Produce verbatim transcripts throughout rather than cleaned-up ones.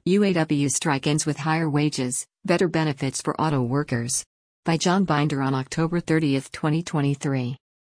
U A W strike ends with higher wages, better benefits for auto workers. By John Binder on October thirtieth, twenty twenty-three.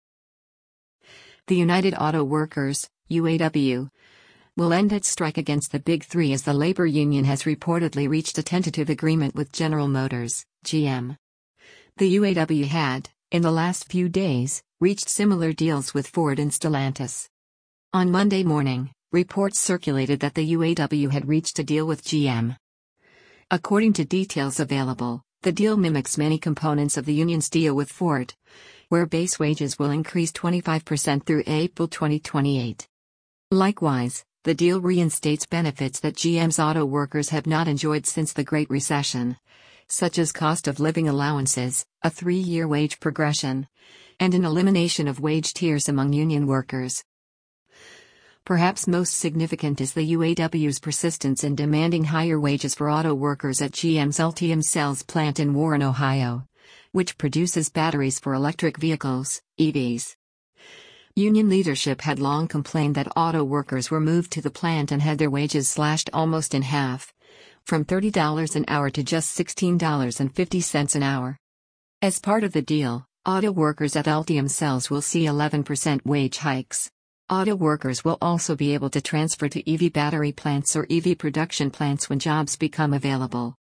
The United Auto Workers, U A W, will end its strike against the Big Three as the labor union has reportedly reached a tentative agreement with General Motors, G M. The U A W had, in the last few days, reached similar deals with Ford and Stellantis. On Monday morning, reports circulated that the U A W had reached a deal with G M. According to details available, the deal mimics many components of the union's deal with Ford, where base wages will increase twenty-five percent through April twenty twenty-eight. Likewise, the deal reinstates benefits that G M's auto workers have not enjoyed since the Great Recession, such as cost of living allowances, a three-year wage progression, and an elimination of wage tiers among union workers. Perhaps most significant is the U A W's persistence in demanding higher wages for auto workers at G M's Ultium Cells plant in Warren, Ohio, which produces batteries for electric vehicles, E Vs. Union leadership had long complained that auto workers were moved to the plant and had their wages slashed almost in half, from thirty dollars an hour to just sixteen dollars and fifty cents an hour. As part of the deal, auto workers at Ultium Cells will see eleven percent wage hikes. Auto workers will also be able to transfer to E V battery plants or E V production plants when jobs become available.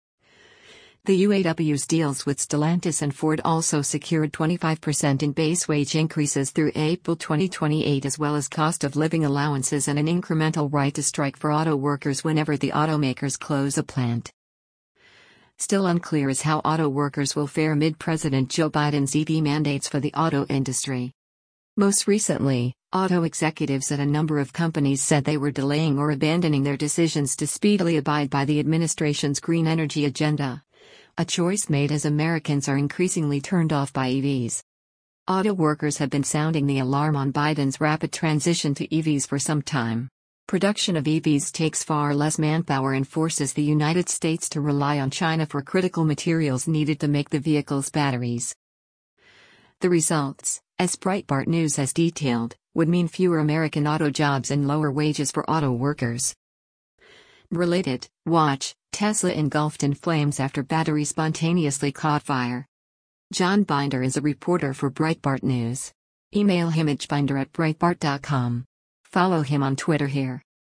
The U A W's deals with Stellantis and Ford also secured twenty-five percent in base wage increases through April twenty twenty-eight, as well as cost of living allowances and an incremental right to strike for auto workers whenever the automakers close a plant. Still unclear is how auto workers will fare amid President Joe Biden's E V mandates for the auto industry. Most recently, auto executives at a number of companies said they were delaying or abandoning their decisions to speedily abide by the administration's green energy agenda, a choice made as Americans are increasingly turned off by E Vs. Auto workers have been sounding the alarm on Biden's rapid transition to E Vs for some time. Production of E Vs takes far less manpower and forces the United States to rely on China for critical materials needed to make the vehicle's batteries. The results, as Breitbart News has detailed, would mean fewer American auto jobs and lower wages for auto workers. Related, watch, Tesla engulfed in flames after battery spontaneously caught fire. John Binder is a reporter for Breitbart News. Email him at binder at breitbart dot com. Follow him on Twitter here.